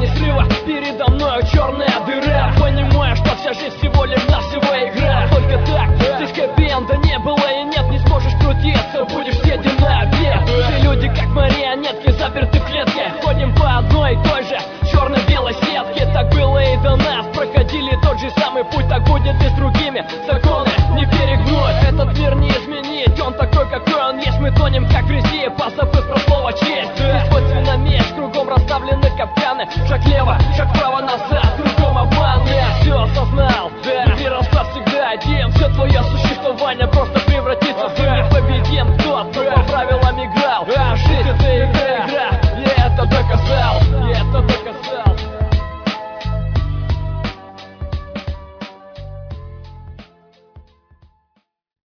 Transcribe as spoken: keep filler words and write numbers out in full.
грани срыва, передо мною черная дыра. Понимаю, что вся жизнь всего лишь навсего игра. Только так, здесь хэппи-энда не было и нет. Не сможешь крутиться, будешь сидеть на обед. Все люди как марионетки, заперты в клетке. Ходим по одной и той же черно-белой сетке. Так было и до нас, проходили тот же самый путь. Так будет и с другими, законы не перегнуть. Этот мир не изменить, он такой, какой он есть. Мы тонем как в грязи, позабыв про слово честь. Здесь свойственно меч, кругом расставлены капканы. Шаг лево, шаг вправо, назад, кругом обман. Я все осознал, да, мир остался всегда один. Все твое существование просто превратится в